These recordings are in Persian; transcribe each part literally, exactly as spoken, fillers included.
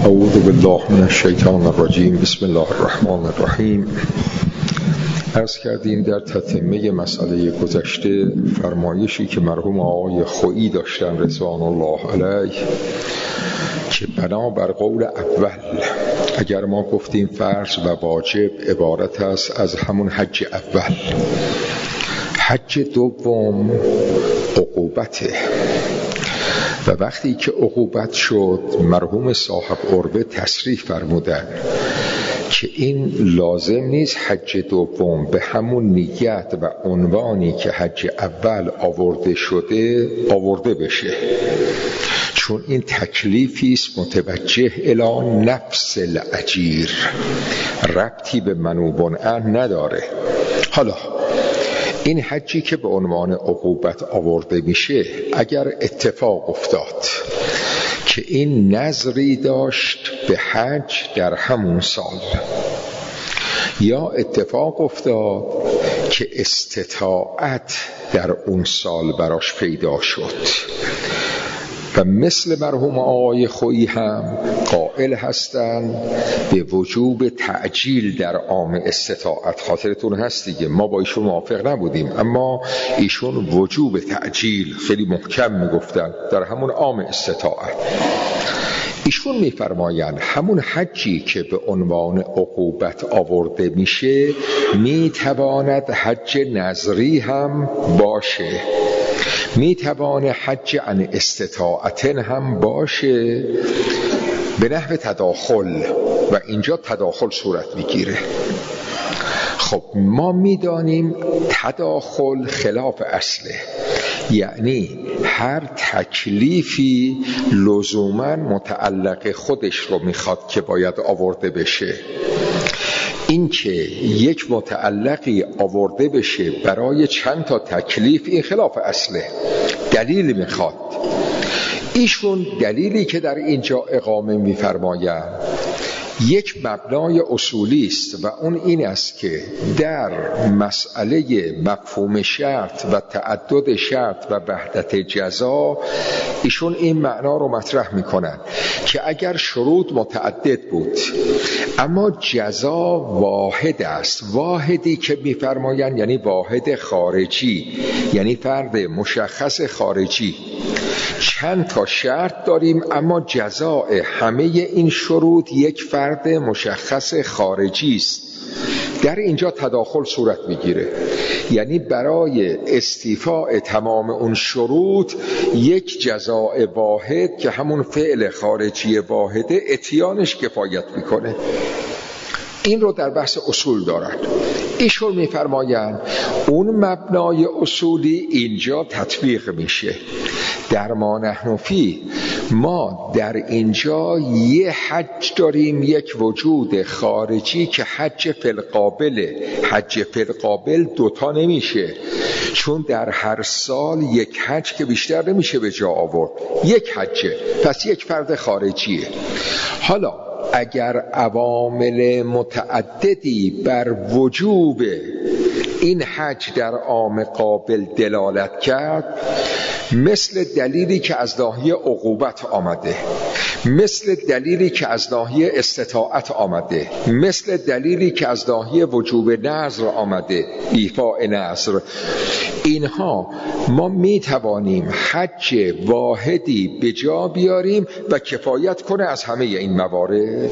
اعوذ بالله من الشیطان الرجیم. بسم الله الرحمن الرحیم. عرض کردیم در تتمه مسئله گذشته فرمایشی که مرحوم آقای خویی داشتن رضوان الله علیه که بنا بر قول اول اگر ما گفتیم فرض و واجب عبارت است از همون حج اول، حج دوم عقوبته و وقتی که عقوبت شد مرحوم صاحب عربه تصریح فرمودن که این لازم نیست حج دوم به همون نیت و عنوانی که حج اول آورده شده آورده بشه، چون این تکلیفی است متوجه الی نفس الاجیر، ربطی به منوبن ان نداره. حالا این حجی که به عنوان عقوبت آورده میشه اگر اتفاق افتاد که این نظری داشت به حج در همون سال، یا اتفاق افتاد که استطاعت در اون سال براش پیدا شد و مثل مرحوم آقای خویی هم قائل هستند به وجوب تعجیل در عام استطاعت. خاطرتون هست دیگه ما با ایشون موافق نبودیم، اما ایشون وجوب تعجیل خیلی محکم میگفتن در همون عام استطاعت. ایشون میفرمایند همون حجی که به عنوان عقوبت آورده میشه میتواند حج نظری هم باشه، میتوانه حج عن استطاعتن هم باشه به نحو تداخل و اینجا تداخل صورت میگیره. خب ما میدانیم تداخل خلاف اصله، یعنی هر تکلیفی لزوما متعلق خودش رو میخواد که باید آورده بشه. این که یک متعلقی آورده بشه برای چند تا تکلیف این خلاف اصله، دلیل میخواد. ایشون دلیلی که در اینجا اقامه میفرمایند یک مبنای اصولی است و اون این است که در مسئله مفهوم شرط و تعدد شرط و وحدت جزا ایشون این معنا رو مطرح میکنن که اگر شروط متعدد بود اما جزا واحد است، واحدی که میفرمایند یعنی واحد خارجی، یعنی فرد مشخص خارجی، چند تا شرط داریم اما جزاء همه این شروط یک فرد مشخص خارجی است، در اینجا تداخل صورت میگیره. یعنی برای استیفاء تمام اون شروط یک جزاء واحد که همون فعل خارجی واحده اتیانش کفایت میکنه. این رو در بحث اصول دارن. ایشون میفرمایند اون مبنای اصولی اینجا تطبیق میشه. در ما نحن فی ما در اینجا یه حج داریم، یک وجود خارجی که حج فی القابل. حج فی القابل دوتا نمیشه، چون در هر سال یک حج که بیشتر نمیشه به جا آورد، یک حجه، پس یک فرد خارجیه. حالا اگر عوامل متعددی بر وجوب این حج در عام قابل دلالت کرد، مثل دلیلی که از ناحیه عقوبت آمده، مثل دلیلی که از ناحیه استطاعت آمده، مثل دلیلی که از ناحیه وجوب نظر آمده، ایفاء نظر، اینها ما می توانیم حج واحدی به جا بیاریم و کفایت کنه از همه این موارد.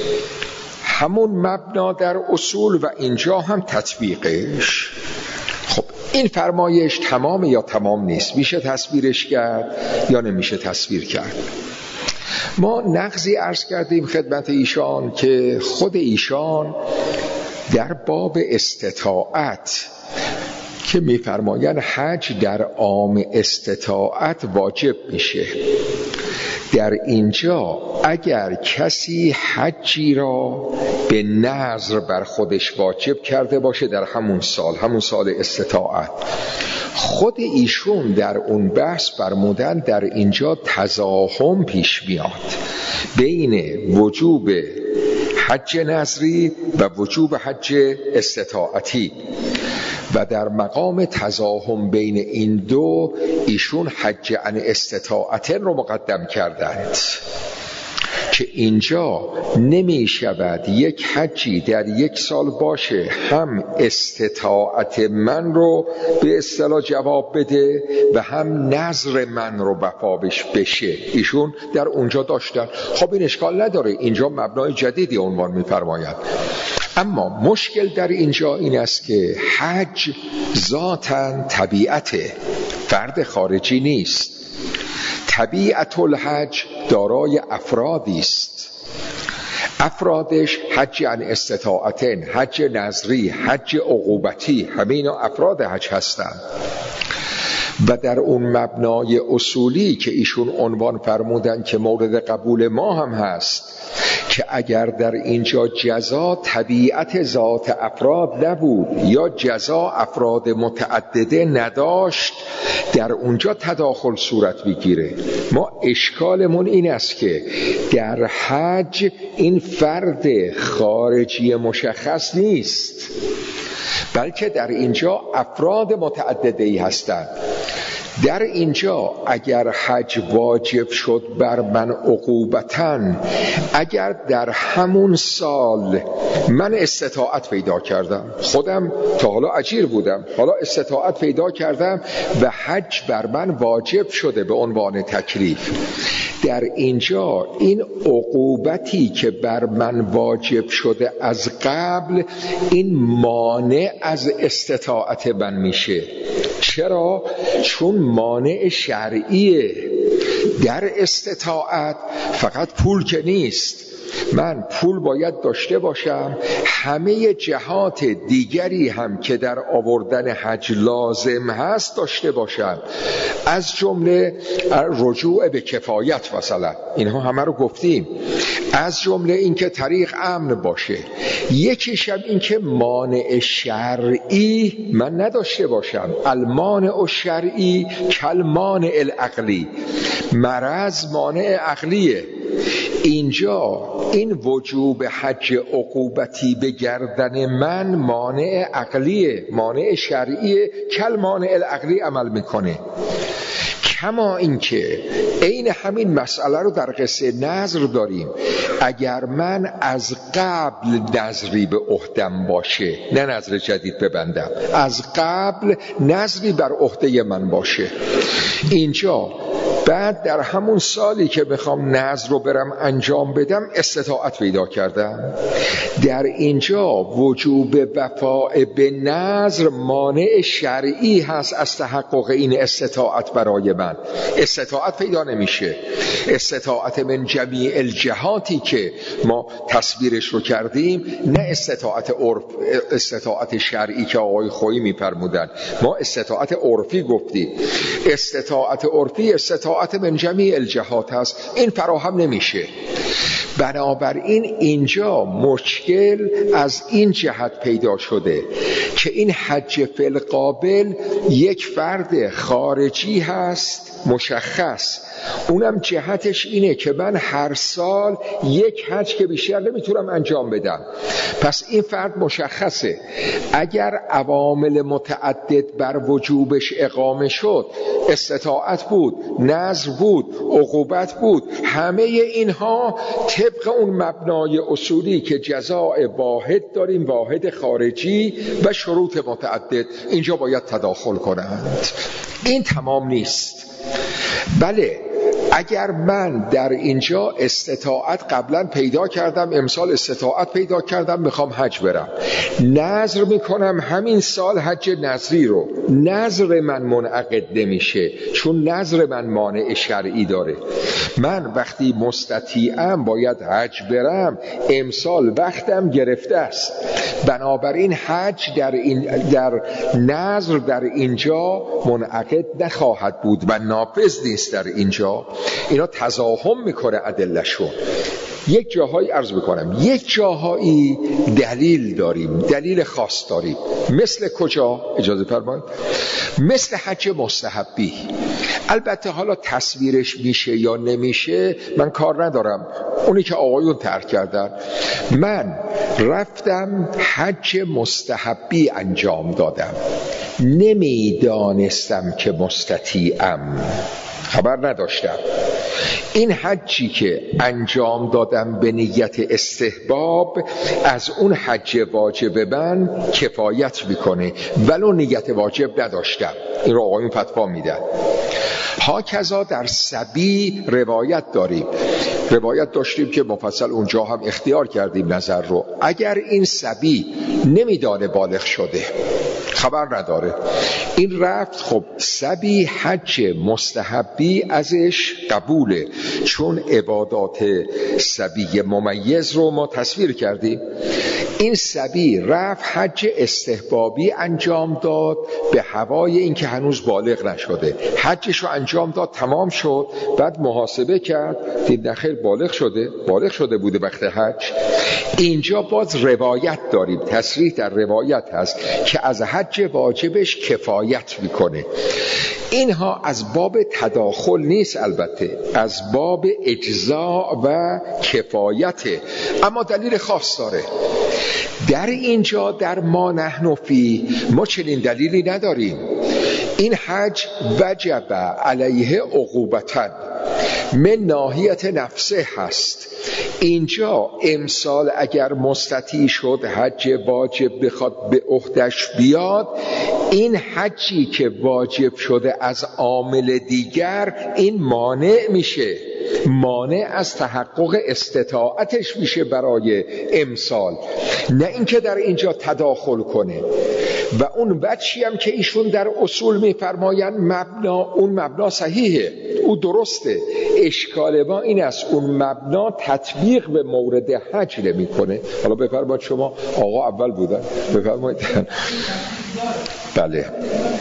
همون مبنا در اصول و اینجا هم تطبیقش. خب این فرمایش تمام یا تمام نیست، میشه تصویرش کرد یا نمیشه تصویر کرد. ما نقضی عرض کردیم خدمت ایشان که خود ایشان در باب استطاعت که میفرمایند حج در عام استطاعت واجب میشه، در اینجا اگر کسی حجی را به نظر بر خودش واجب کرده باشه در همون سال، همون سال استطاعت، خود ایشون در اون بحث فرمودن در اینجا تزاحم پیش میاد بین وجوب حج نظری و وجوب حج استطاعتی و در مقام تزاحم بین این دو ایشون حج عن استطاعتن رو مقدم کردند. که اینجا نمی شود یک حجی در یک سال باشه هم استطاعت من رو به اصطلاح جواب بده و هم نظر من رو وفابش بشه. ایشون در اونجا داشتن. خب این اشکال نداره، اینجا مبنای جدیدی عنوان می‌فرماید. اما مشکل در اینجا این است که حج ذاتاً طبیعت فرد خارجی نیست. طبیعت الحج دارای افرادی است. افرادش حج عن استطاعتن، حج نظری، حج عقوبتی، همه اینا افراد حج هستند. و در اون مبنای اصولی که ایشون عنوان فرمودن که مورد قبول ما هم هست، که اگر در اینجا جزا طبیعت ذات افراد نبود یا جزا افراد متعدده نداشت، در اونجا تداخل صورت بگیره. ما اشکالمون این است که در حج این فرد خارجی مشخص نیست، بلکه در اینجا افراد متعدده‌ای هستند. در اینجا اگر حج واجب شد بر من عقوبتاً، اگر در همون سال من استطاعت پیدا کردم، خودم تا حالا اجیر بودم، حالا استطاعت پیدا کردم و حج بر من واجب شده به عنوان تکلیف، در اینجا این عقوبتی که بر من واجب شده از قبل، این مانع از استطاعت من میشه. چرا؟ چون مانع شرعیه. در استطاعت فقط پول که نیست، من پول باید داشته باشم، همه جهات دیگری هم که در آوردن حج لازم هست داشته باشم، از جمله رجوع به کفایت مثلا، اینها همه رو گفتیم، از جمله این که طریق امن باشه، یکیش هم این که مانع شرعی من نداشته باشم. المانع الشرعی کالمانع العقلی، مرض مانع عقلیه. اینجا این وجوب حج عقوبتی به گردن من مانع عقلیه، مانع شرعیه، کالمانع العقلی عمل میکنه. کما اینکه عین همین مسئله رو در قصه نذر داریم. اگر من از قبل نذری به عهدم باشه، نه نذر جدید ببندم، از قبل نذری بر عهده من باشه، اینجا بعد در همون سالی که بخوام نذر رو برم انجام بدم استطاعت پیدا کردم، در اینجا وجوب وفاء به نذر مانع شرعی هست از تحقق این استطاعت برای من. استطاعت پیدا نمیشه. استطاعت من جمیع الجهاتی که ما تصویرش رو کردیم، نه استطاعت عرف، استطاعت شرعی که آقای خویی می‌فرمودن. ما استطاعت عرفی گفتیم. استطاعت عرفی استطاعت من جمیع الجهات هست، این فراهم نمیشه. بنابراین اینجا مشکل از این جهت پیدا شده که این حج فی القابل یک فرد خارجی هست مشخص، اونم جهتش اینه که من هر سال یک حج که بیشتر نمیتونم انجام بدم. پس این فرد مشخصه. اگر عوامل متعدد بر وجوبش اقامه شد، استطاعت بود، نذر بود، عقوبت بود، همه اینها طبق اون مبنای اصولی که جزاء واحد داریم، واحد خارجی و شروط متعدد، اینجا باید تداخل کنند. این تمام نیست. بله، اگر من در اینجا استطاعت قبلا پیدا کردم، امسال استطاعت پیدا کردم، میخوام حج برم، نذر میکنم همین سال حج نذری رو، نذر من منعقد نمیشه، چون نذر من مانع شرعی داره. من وقتی مستطیعم باید حج برم، امسال وقتم گرفته است، بنابراین حج در این در نذر در اینجا منعقد نخواهد بود و نافذ نیست در اینجا. اینا تزاحم میکنه ادله‌شون. یک جاهایی عرض میکنم، یک جاهایی دلیل داریم، دلیل خاص داریم. مثل کجا؟ اجازه فرمایید. مثل حج مستحبی. البته حالا تصویرش میشه یا نمیشه من کار ندارم، اونی که آقایون ترک کردن. من رفتم حج مستحبی انجام دادم، نمیدانستم که مستطیعم، خبر نداشتم. این حجی که انجام دادم به نیت استحباب از اون حج واجب من کفایت میکنه ولو نیت واجب نداشتم. این رو آقایون فتوا میدن. هاکذا در صبی روایت داریم روایت داشتیم که مفصل اونجا هم اختیار کردیم نظر رو. اگر این صبی نمیدانه بالغ شده، خبر نداره، این رفت، خب صبی حج مستحبی ازش قبوله، چون عبادات صبی ممیز رو ما تصویر کردیم. این صبی رفت حج استحبابی انجام داد به هوای این که هنوز بالغ نشده، حجش رو انجام داد، تمام شد، بعد محاسبه کرد دید نخیر بالغ شده بالغ شده بوده وقت حج. اینجا باز روایت داریم، تصریح در روایت هست که از حج واجبش کفایت میکنه. اینها از باب تداخل نیست، البته از باب اجزاء و کفایته، اما دلیل خاص داره. در اینجا در ما نحن فی ما چنین دلیلی نداریم. این حج وجب علیه عقوبتن من ناحیت نفسه هست. اینجا امسال اگر مستطیع شد حج واجب بخواد به عهدش بیاد، این حجی که واجب شده از عامل دیگر این مانع میشه، مانع از تحقق استطاعتش میشه برای امسال، نه اینکه در اینجا تداخل کنه. و اون وجهی هم که ایشون در اصول میفرماین مبنا، اون مبنا صحیحه، او درسته، اشکال ما این است اون مبنا تطبیق به مورد حج نمیکنه. حالا بفرمایید، شما آقا اول بودن، بفرمایید. بله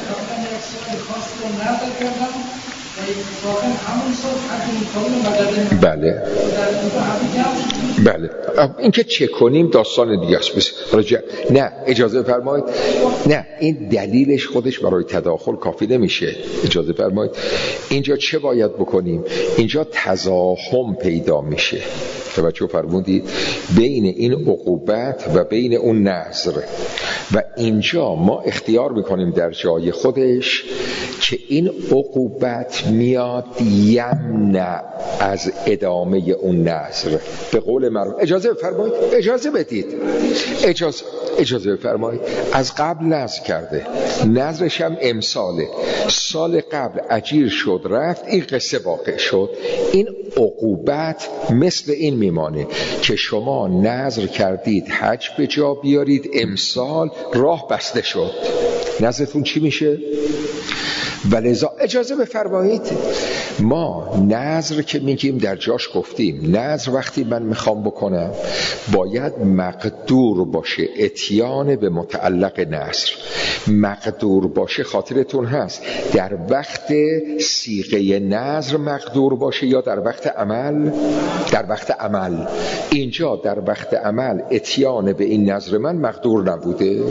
بله بله این که چه کنیم داستان دیگه است. نه اجازه فرمایید، نه این دلیلش خودش برای تداخل کافی نمیشه. اجازه فرمایید، اینجا چه باید بکنیم؟ اینجا تزاحم پیدا میشه، توجه فرمودید، بین این عقوبت و بین اون نذر. و اینجا ما اختیار میکنیم در جای خودش که این عقوبت میاد یمنع از ادامه اون نذر. به قول معروف اجازه فرمایید، اجازه بدید، اجازه اجازه فرمایید، از قبل نذر کرده، نذرش هم امساله، سال قبل اجیر شد رفت، این قصه واقع شد. این عقوبت مثل این میمانه که شما نذر کردید حج به جا بیارید، امسال راه بسته شد، نذرتون چی میشه؟ ولذا اجازه بفرمایید، ما نذر که میگیم در جاش گفتیم، نذر وقتی من میخوام بکنم باید مقدور باشه، اتیان به متعلق نذر مقدور باشه. خاطرتون هست در وقت صیغه نذر مقدور باشه یا در وقت عمل؟ در وقت عمل. اینجا در وقت عمل اتیان به این نذر من مقدور نبوده،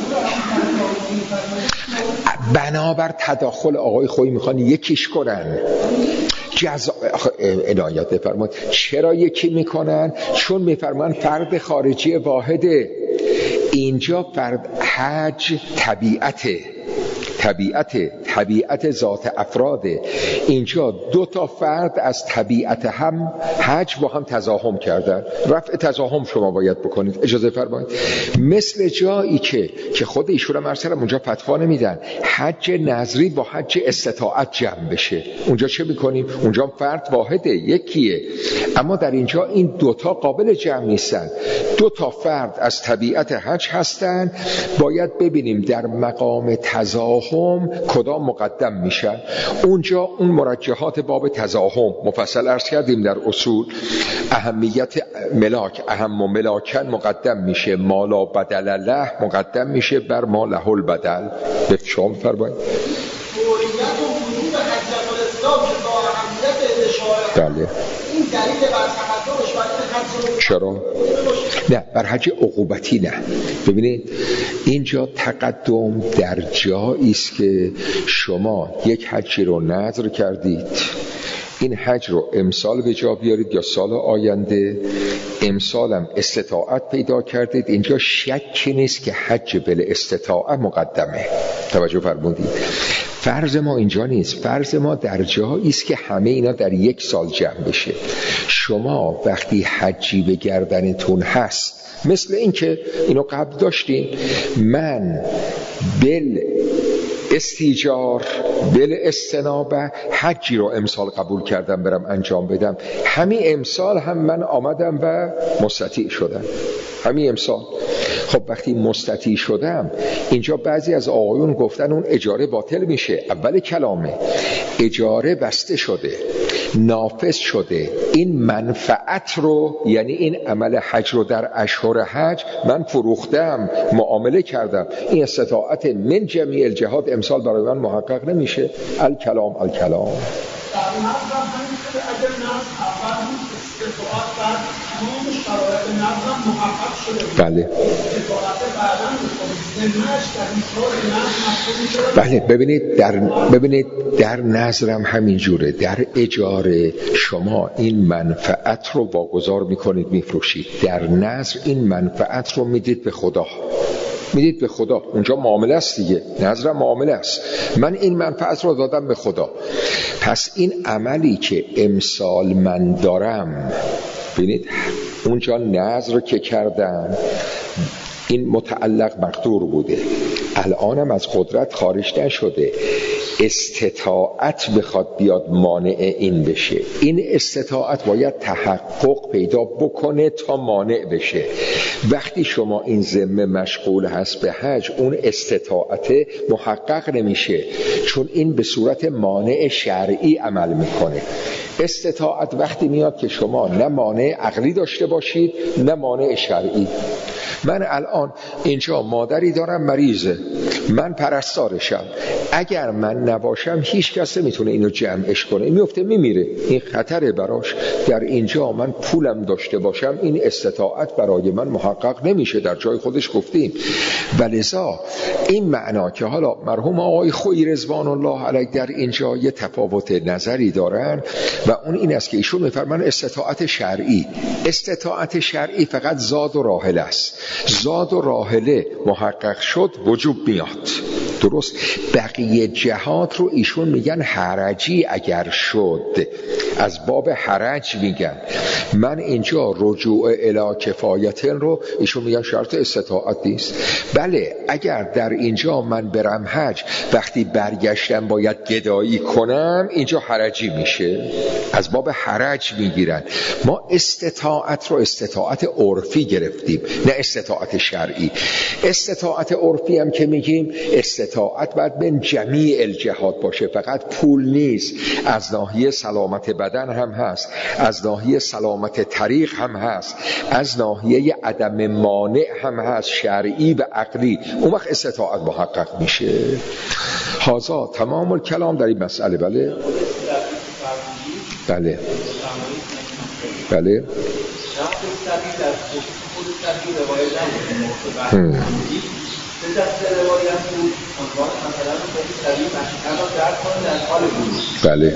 بنابر تداخل آقای خویی میخوان یکیش کنن. جزا عنایت بفرمایید، چرا یکی میکنن؟ چون میفرمان فرد خارجی واحده. اینجا فرد حج طبیعته، طبیعت طبیعت ذات افراده. اینجا دو تا فرد از طبیعت هم حج با هم تزاحم کردن، رفع تزاحم شما باید بکنید. اجازه فرمایید، مثل جایی که که خود ایشون هم ارسل اونجا فتوا نمیدن حج نظری با حج استطاعت جمع بشه، اونجا چه میکنیم؟ اونجا فرد واحده، یکیه، اما در اینجا این دوتا قابل جمع نیستن، دو تا فرد از طبیعت حج هستن. باید ببینیم در مقام تزاحم کدام مقدم میشن. اونجا اون مرجحات باب تزاحم مفصل عرض کردیم در اصول، اهمیت ملاک، اهم و ملاکن مقدم میشه، مالا بدل له مقدم میشه بر ما له البدل. به شما فرمایید. بله. این دلیل بر تقدمش برای حج چرا؟ نه، بر حج عقوبتی نه. ببینید اینجا تقدم در جایی است که شما یک حجی رو نذر کردید، این حج رو امسال به جا بیارید یا سال آینده، امسالم استطاعت پیدا کردید، اینجا شکی نیست که حج بل استطاعه مقدمه. توجه فرمودید؟ فرض ما اینجا نیست، فرض ما در جایی است که همه اینا در یک سال جمع بشه. شما وقتی حجی به گردنتون هست، مثل این که اینو قبل داشتیم، من بل استیجار بل استنابه حجی رو امسال قبول کردم برم انجام بدم، همین امسال هم من آمدم و مستطیع شدم، همین امسال. خب وقتی مستطیع شدم، اینجا بعضی از آقایون گفتن اون اجاره باطل میشه. اول کلامه اجاره بسته شده، نافذ شده، این منفعت رو، یعنی این عمل حج رو در اشهر حج من فروختم، معامله کردم، این استطاعت من جمیع الجهات امسال برای من محقق نمیشه. الکلام الکلام بله بله ببینید در ببینید در نظرم همین جوره. در اجاره شما این منفعت رو واگذار میکنید، میفروشید. در نظر این منفعت رو میدید به خدا، میدید به خدا. اونجا معامله است دیگه، نظرم معامله است. من این منفعت رو دادم به خدا. پس این عملی که امسال من دارم، ببینید اونجا نظر که کردم این متعلق مقدور بوده، الانم از قدرت خارج نشده، استطاعت بخواد بیاد مانع این بشه. این استطاعت باید تحقق پیدا بکنه تا مانع بشه. وقتی شما این ذمه مشغول هست به حج، اون استطاعت محقق نمیشه، چون این به صورت مانع شرعی عمل میکنه. استطاعت وقتی میاد که شما نه مانع عقلی داشته باشید نه مانع شرعی. من الان اینجا مادری دارم مریضه، من پرستارشم، اگر من نباشم هیچ کس نمیتونه اینو جمعش کنه، میفته میمیره، این خطره براش. در اینجا من پولم داشته باشم، این استطاعت برای من محقق نمیشه، در جای خودش گفتیم. ولذا این معنا که حالا مرحوم آقای خویی رضوان الله علیه در اینجا یه تفاوت نظری دارن و اون این است که ایشون میفرمان استطاعت شرعی، استطاعت شرعی فقط زاد و راحله است. زاد و راحله محقق شد وجوب میاد، درست. بقیه جهات رو ایشون میگن حرجی اگر شد، از باب حرج میگن. من اینجا رجوع الی کفایتن رو ایشون میگن شرط استطاعت نیست. بله اگر در اینجا من برم حج، وقتی برگشتم باید گدایی کنم، اینجا حرجی میشه، از باب حرج میگیرن. ما استطاعت رو استطاعت عرفی گرفتیم، نه استطاعت شرعی. استطاعت عرفی هم که میگیم استطاعت باید من جمیع الجهات باشه، فقط پول نیست، از ناحیه سلامت بدن هم هست، از ناحیه سلامت طریق هم هست، از ناحیه عدم مانع هم هست، شرعی و عقلی. اون وقت استطاعت محقق میشه. هذا تمام الکلام در این مسئله. بله بله بله هم. به دست روایت بود عنوان مثلا خیلی سریع مشکل را درک کنه در حال بود. بله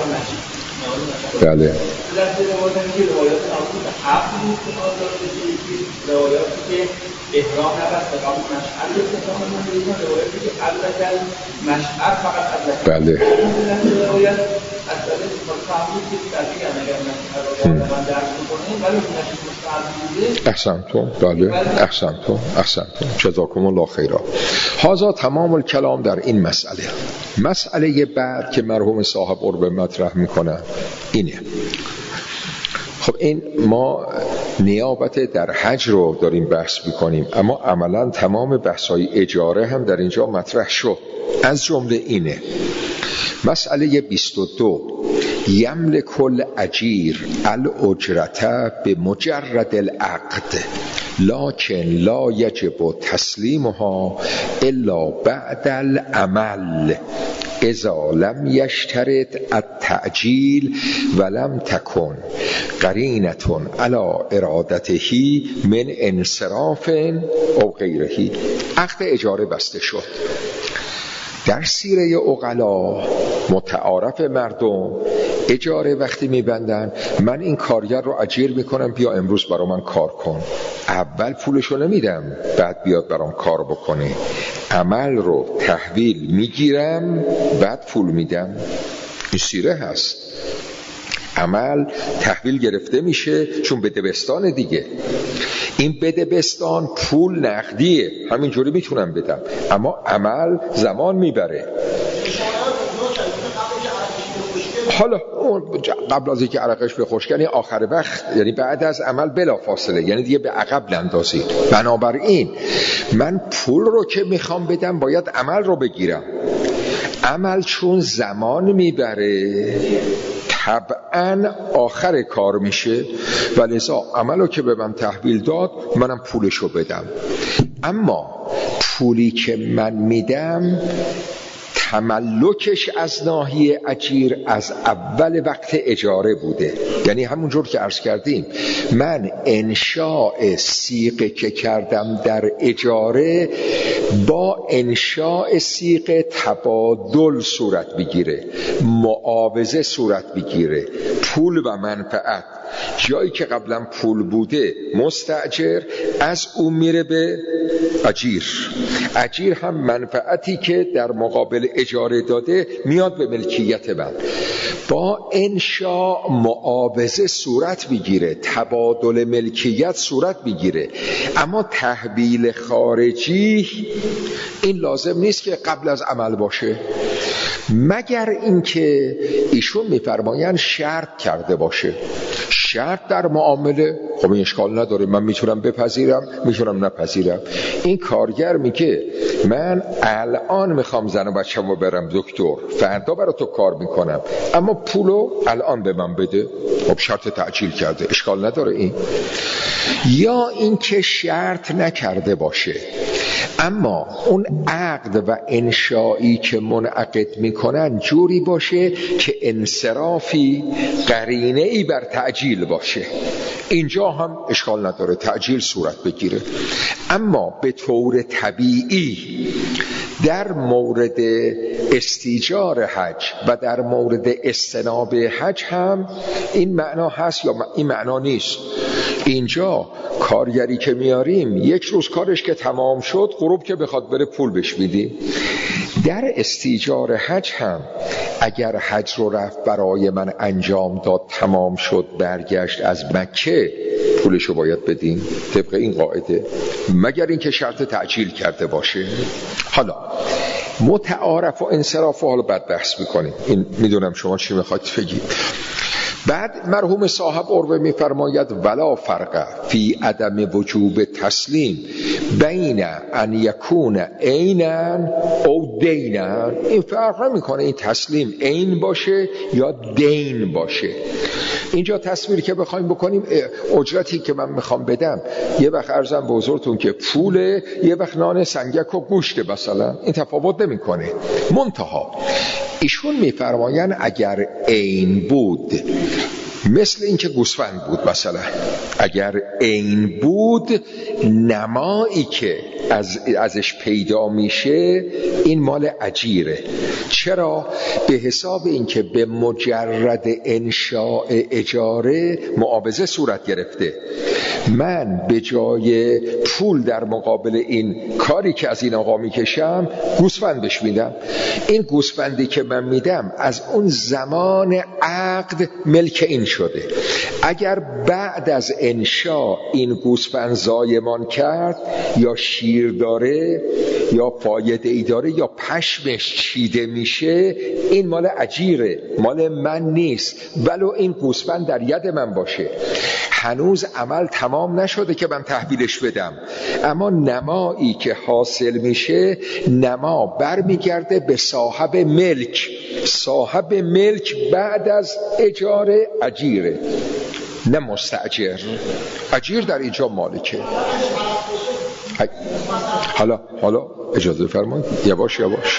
بله به دست روایت هم که روایات نبود به حق بود که آزاد بشید، روایاتی که احرام نبست به قبل مشعر به اتفاق من دیدن، روایاتی که قبل اجل مشعر فقط از لکن. بله به دست روایت از دلیل فهمید که سریع هم اگر مشعر رو من درک بکنیم ولی نشید مستعد احسنتون. بله احسنتون احسنتون جزاکم الله خیرا. هذا تمام الکلام در این مسئله. مسئله بعد که مرحوم صاحب قرب مطرح میکنه اینه. خب این ما نیابت در حج رو داریم بحث میکنیم، اما عملا تمام بحث‌های اجاره هم در اینجا مطرح شد. از جمله اینه مسئله بیست و دو، یملک الاجیر الاجرته بمجرد العقد لکن لا یجب تسلیمها الا بعد العمل اذا لم یشترط التعجیل ولم تکن قرینة علی ارادته من انصراف او غیره. عقد اجاره بسته شد. در سیره عقلا متعارف مردم اجاره وقتی میبندن، من این کارگر رو اجیر میکنم بیا امروز برا من کار کن، اول پولشو نمیدم بعد بیاد برام کار بکنه، عمل رو تحویل میگیرم بعد پول میدم. این سیره هست. عمل تحویل گرفته میشه چون بدبستان دیگه. این بدبستان پول نقدیه، همینجوری میتونم بدم، اما عمل زمان میبره. حالا قبل از اینکه عرقش بخشک یعنی آخر وقت، یعنی بعد از عمل بلا فاصله، یعنی دیگه به عقب نندازید. بنابراین من پول رو که میخوام بدم باید عمل رو بگیرم. عمل چون زمان میبره طبعا آخر کار میشه و لذا عمل رو که به من تحویل داد منم پولشو بدم. اما پولی که من میدم تملکش از ناحیه اجیر از اول وقت اجاره بوده. یعنی همونجور که عرض کردیم من انشاء صیغه که کردم در اجاره با انشاء صیغه تبادل صورت بگیره، معاوضه صورت بگیره، پول و منفعت. جایی که قبلا پول بوده مستاجر از اون میره به اجیر، اجیر هم منفعتی که در مقابل اجاره داده میاد به ملکیت من. با انشاء معاوضه صورت بگیره، تبادل ملکیت صورت بگیره. اما تحویل خارجی این لازم نیست که قبل از عمل باشه، مگر اینکه ایشون میفرمایند شرط کرده باشه. شرط در معامله خب این اشکال نداره، من میتونم بپذیرم میتونم نپذیرم. این کارگر میگه من الان میخوام زن و بچه‌مو برم دکتر، فردا برای تو کار میکنم، اما پولو الان به من بده. خب شرط تعجیل کرده، اشکال نداره این. یا اینکه شرط نکرده باشه اما اون عقد و انشایی که منعقد میکنن جوری باشه که انصرافی قرینه ای بر تعجیل باشه، اینجا هم اشکال نداره تعجیل صورت بگیره. اما به طور طبیعی در مورد استیجار حج و در مورد استناب حج هم این معنا هست یا این معنا نیست. اینجا کارگری که میاریم یک روز کارش که تمام شد غروب که بخواد بره پول بهش میدیم. در استیجار حج هم اگر حج رو رفت برای من انجام داد تمام شد برگشت از مکه پولشو باید بدیم طبق این قاعده، مگر اینکه شرط تعجیل کرده باشه. حالا متعارف و انصراف و حالا بعد بحث میکنیم، این میدونم شما چی میخواید بگید. بعد مرحوم صاحب عروه میفرماید ولا فرق فی عدم وجوب تسلیم بین ان یکون عینا او دینا. این فرق نمیکنه این تسلیم عین باشه یا دین باشه. اینجا تصویر که بخوایم بکنیم اجرتی که من میخوام بدم یه وقت عرضم به حضورتون که پوله، یه وقت نان سنگک و گوشت مثلا، این تفاوت نمیکنه. منتها ایشون میفرمایند اگر عین بود مثل اینکه گوسفند بود مثلا، اگر عین بود نمایی که از ازش پیدا میشه این مال اجیره. چرا؟ به حساب اینکه به مجرد انشاء اجاره معاوضه صورت گرفته. من به جای پول در مقابل این کاری که از این آقا میکشم گوسفند بهش میدم. این گوسفندی که من میدم از اون زمان عقد ملک این شده. اگر بعد از انشاء این گوسفند زایمان کرد یا شیر داره یا فایده ای داره یا پشمش چیده میشه این مال اجیره، مال من نیست. ولو این گوسفند در ید من باشه هنوز عمل تمام نشده که من تحویلش بدم، اما نمایی که حاصل میشه نما برمیگرده به صاحب ملک. صاحب ملک بعد از اجاره اجیره نه مستاجر. اجیر در اینجا مالکه. حالا حالا اجازه فرمایید یواش یواش.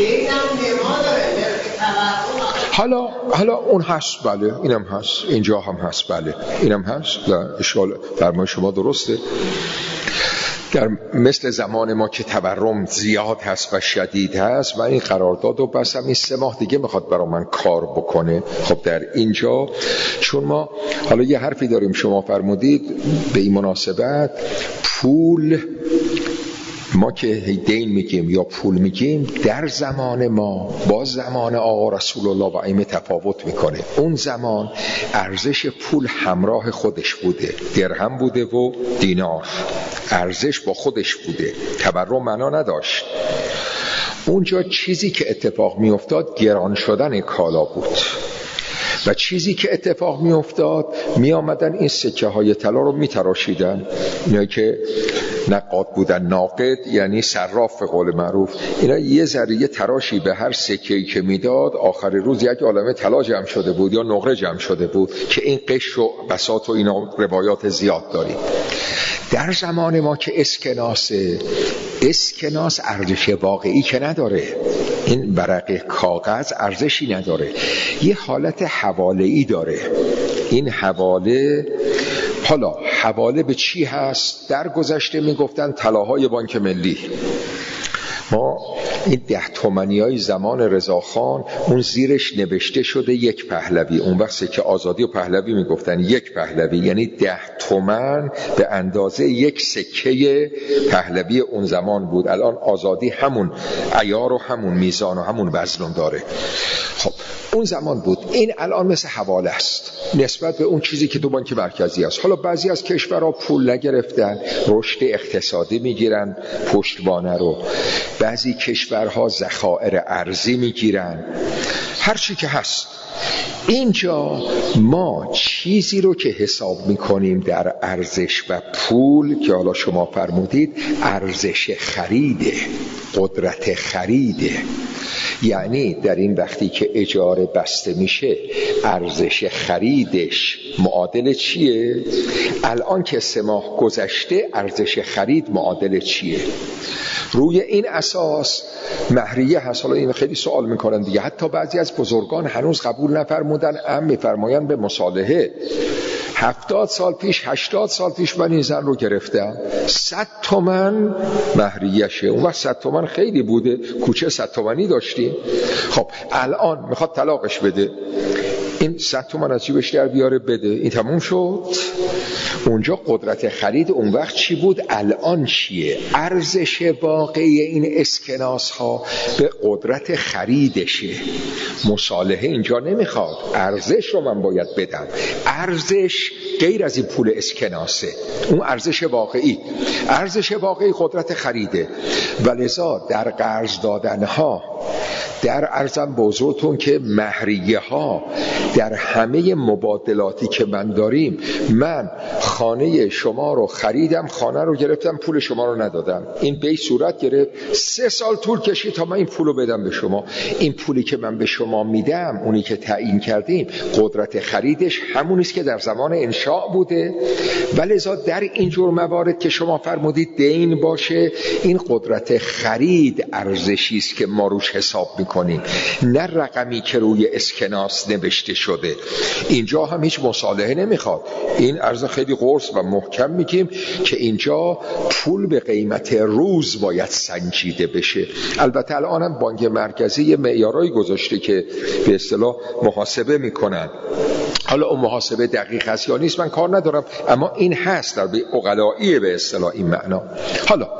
حالا حالا اون هست، بله اینم هست، اینجا هم هست، بله اینم هست. اشکال فرمای شما درسته. در مثل زمان ما که تورم زیاد هست و شدید هست، و این قرارداد و بسم این سه ماه دیگه میخواد برای من کار بکنه. خب در اینجا چون ما حالا یه حرفی داریم، شما فرمودید به این مناسبت پول، ما که دین میگیم یا پول میگیم در زمان ما با زمان آقا رسول الله و ائمه تفاوت میکنه. اون زمان ارزش پول همراه خودش بوده، درهم بوده و دینار، ارزش با خودش بوده، تورم معنا نداشت. اونجا چیزی که اتفاق میافتاد گران شدن کالا بود و چیزی که اتفاق می افتاد می آمدن این سکه های طلا رو می تراشیدن. اینا که نقاد بودن، ناقد یعنی صراف به قول معروف، اینا یه ذره یه تراشی به هر سکه‌ای که میداد، آخر روز یک عالمه طلا جمع شده بود یا نقره جمع شده بود که این قش و بساط و اینا روایات زیاد داریم. در زمان ما که اسکناس اسکناس ارزش واقعی که نداره، این ورق کاغذ ارزشی نداره، یه حالت حواله‌ای داره. این حواله، حالا حواله به چی هست؟ در گذشته میگفتن طلاهای بانک ملی. ما این ده تومنی های زمان رضاخان اون زیرش نوشته شده یک پهلوی. اون وقت که آزادی و پهلوی میگفتن یک پهلوی یعنی ده تومن به اندازه یک سکه پهلوی اون زمان بود. الان آزادی همون عیار و همون میزان و همون وزن داره. خب اون زمان بود. این الان مثل حواله است نسبت به اون چیزی که تو بانک مرکزی است. حالا بعضی از کشورها پول نگرفتن، رشد اقتصادی میگیرن پشتوانه رو، بعضی کشورها ذخایر ارزی میگیرن، هر چی که هست. اینجا ما چیزی رو که حساب میکنیم در ارزش و پول که حالا شما فرمودید ارزش خریده، قدرت خریده. یعنی در این وقتی که اجاره بسته میشه ارزش خریدش معادل چیه؟ الان که سه ماه گذشته ارزش خرید معادل چیه؟ روی این اساس مهریه هست. حالا این خیلی سوال میکنن دیگه، حتی بعضی از بزرگان هنوز قبول نفرمودن، ام میفرماین به مصالحه. هفتاد سال پیش، هشتاد سال پیش من این زن رو گرفتم، صد تومن مهریهشه. اون وقت صد تومن خیلی بوده، کوچه صد تومنی داشتیم. خب الان میخواد طلاقش بده، این صد تومن از جیبش در بیاره بده، این تموم شد. اونجا قدرت خرید اون وقت چی بود، الان چیه؟ ارزش واقعی این اسکناس ها به قدرت خریدشه. مصالحه اینجا نمیخواد، ارزش رو من باید بدم. ارزش غیر از این پول اسکناسه، اون ارزش واقعی. ارزش واقعی قدرت خریده. ولذا در قرض دادن ها، در ارزم بزرگتون که مهریه ها در همه مبادلاتی که من داریم، من خانه شما رو خریدم، خانه رو گرفتم، پول شما رو ندادم، این به صورت گرفت، سه سال طول کشید تا من این پول رو بدم به شما. این پولی که من به شما میدم، اونی که تعیین کردیم، قدرت خریدش همونیست که در زمان انشاء بوده. ولذا در اینجور موارد که شما فرمودید دین باشه، این قدرت خرید ارزشی است که ما روش حساب میکنیم، نه رقمی که روی اسکناس نوشته شده. اینجا هم هیچ مصالحه نمیخواد. این ارز خیلی قرص و محکم میگیم که اینجا پول به قیمت روز باید سنجیده بشه. البته الان هم بانک مرکزی یه معیارایی گذاشته که به اصطلاح محاسبه میکنن. حالا اون محاسبه دقیق هست یا نیست من کار ندارم، اما این هست در به عقلایی به اصطلاح این معنا. حالا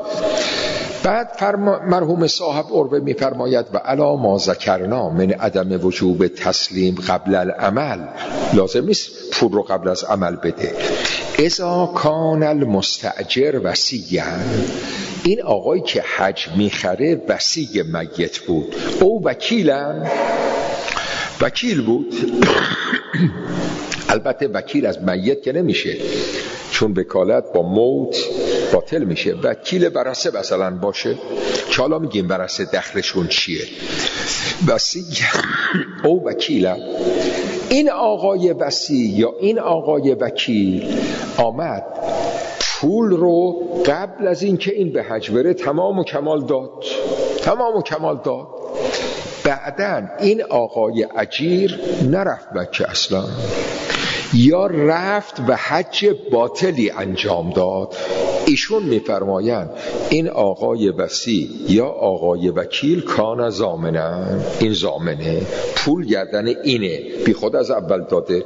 بعد فرما مرحوم صاحب عربه میفرماید و علا ما ذکرنا من عدم وجوب تسلیم قبل العمل، لازم نیست پول رو قبل از عمل بده. اذا کان المستاجر وصیًا، این آقایی که حج میخره وصی میت بود، او وکیلا، وکیل بود. البته وکیل از میت که نمیشه، چون وکالت با موت باطل میشه. وکیل ورثه مثلا باشه که حالا میگیم ورثه دخلشون چیه. وصی او وکیل، این آقای وصی یا این آقای وکیل آمد پول رو قبل از این که این به حج بره تمام و کمال داد، تمام و کمال داد. بعدن این آقای اجیر نرفت مکه اصلا، یا رفت به حج باطلی انجام داد. ایشون میفرمایند این آقای وصی یا آقای وکیل کان ضامنن، این ضامنه، پول گردن اینه، بی خود از اول داده.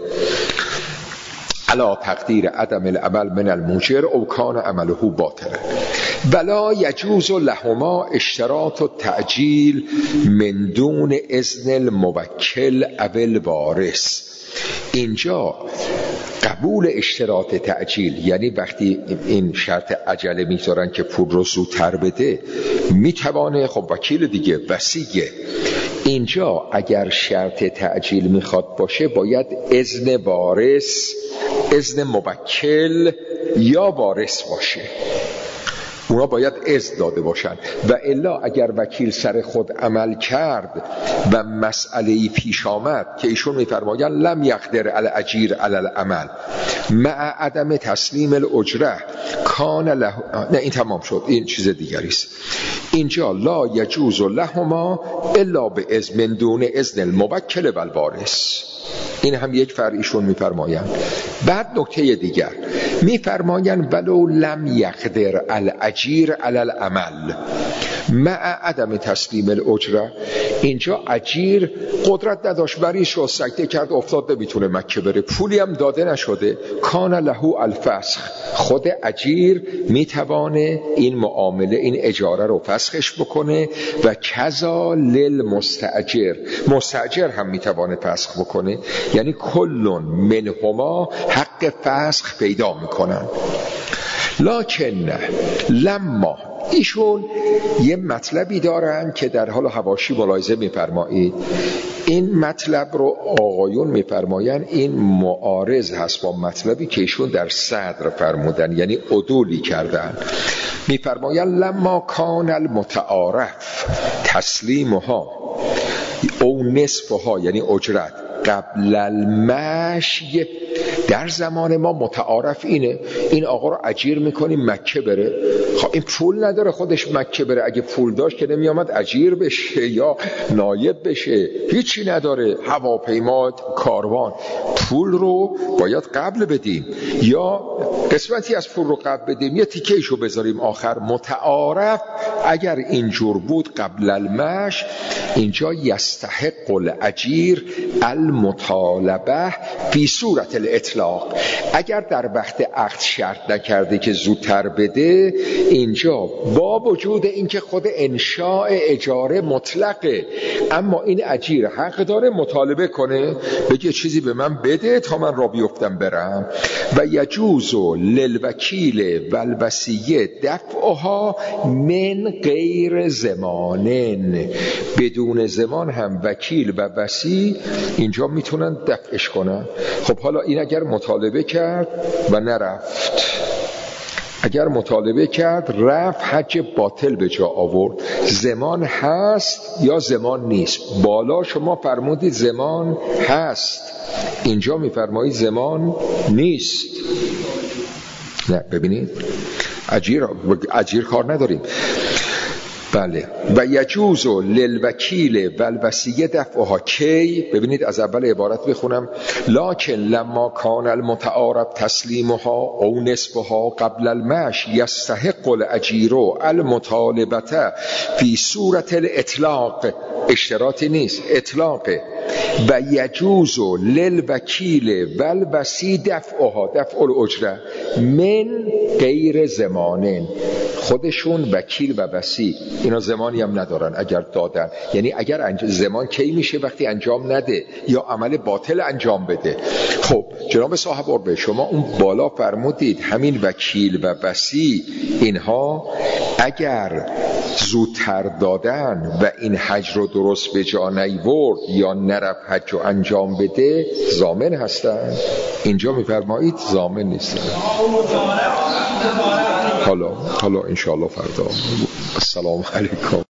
علا تقدیر عدم العمل من الموجر او کان عمله باطلا ولا یجوز لهما اشتراط و تعجیل من دون اذن الموکل او الوارث. اینجا قبول اشتراط تعجیل یعنی وقتی این شرط عجله میذارن که پول رو زودتر بده، میتوانه خب وکیل دیگه وصیه. اینجا اگر شرط تعجیل میخواد باشه باید اذن وارث، اذن موکل یا وارث باشه، اونا باید اذن داده باشن. و الا اگر وکیل سر خود عمل کرد و مسئله‌ای پیش آمد که ایشون میفرمایند لم یقدر الاجیر علی العمل مع عدم تسلیم الاجره کان له، نه این تمام شد، این چیز دیگری است. اینجا لا یجوز لهما الا به اذن من دون اذن الموکل و الوارث. این هم یک فرعیشون میفرمایند. بعد نکته دیگر میفرمایند ولو لم یقدر الاجیر علی العمل مع عدم تسلیم الاجره. اینجا اجیر قدرت نداشت، بریش رو سکته کرد افتاد نمیتونه مکه بره، پولی هم داده نشده، کان له الفسخ. خود اجیر میتوانه این معامله، این اجاره رو فسخش بکنه و کذا للمستاجر، مستاجر هم میتوانه فسخ بکنه. یعنی کلون منهما حق فسخ پیدا میکنن. لکن لما ایشون یه مطلبی دارن که در حال حواشی ملاحظه میفرمایید، این مطلب رو آقایون میفرمایند این معارض هست با مطلبی که ایشون در صدر فرمودن، یعنی عدولی کردن. میفرمایند لما کان المتعارف تسلیمها او نصفها، یعنی اجرت قبل المشی، در زمان ما متعارف اینه این آقا رو اجیر میکنیم مکه بره. خب این پول نداره خودش مکه بره، اگه پول داشت که نمی آمد اجیر بشه یا نایب بشه، هیچی نداره، هواپیما، کاروان. پول رو باید قبل بدیم یا قسمتی از پول رو قبل بدیم، یه تیکهشو بذاریم آخر. متعارف اگر اینجور بود قبل المش، اینجا یستحق الاجیر المطالبه فی صورت الاطلاق. اگر در وقت عقد شرط نکرده که زودتر بده، اینجا با وجود اینکه خود انشاء اجاره مطلقه، اما این اجیر حق داره مطالبه کنه، بگه چیزی به من بده تا من را بیفتم برم. و یجوز للوکیل و الوصیه دفعها من غیر زمانن، بدون زمان هم وکیل و وصی اینجا میتونن دفعش کنن. خب حالا این اگر مطالبه کرد و نرفت، اگر مطالبه کرد رفت حج باطل به جا آورد، زمان هست یا زمان نیست؟ بالا شما فرمودید زمان هست، اینجا میفرمایید زمان نیست. نه ببینید اجیر اجیر کار نداریم. بله. و یجوز للوکیل و الوصیه دفعها کی، ببینید از اول عبارت بخونم، لکن لما کان المتعارف تسلیمها او نصفها قبل المش یستحق الاجیر المطالبه فی صورت الاطلاق. اشتراطی نیست، اطلاقه. و یجوز للوکیل و الوصی دفعها، دفع الاجره من غیر زمانن. خودشون وکیل و وصی اینا زمانی هم ندارن اگر دادن، یعنی اگر زمان کی میشه؟ وقتی انجام نده یا عمل باطل انجام بده. خب جناب صاحب اربه، شما اون بالا فرمودید همین وکیل و وصی اینها اگر زودتر دادن و این حج رو درست به جا نیورد یا نرفت حج رو انجام بده ضامن هستن. اینجا میفرمایید ضامن نیستن. حالا حالا انشاءالله فردا. السلام علیکم.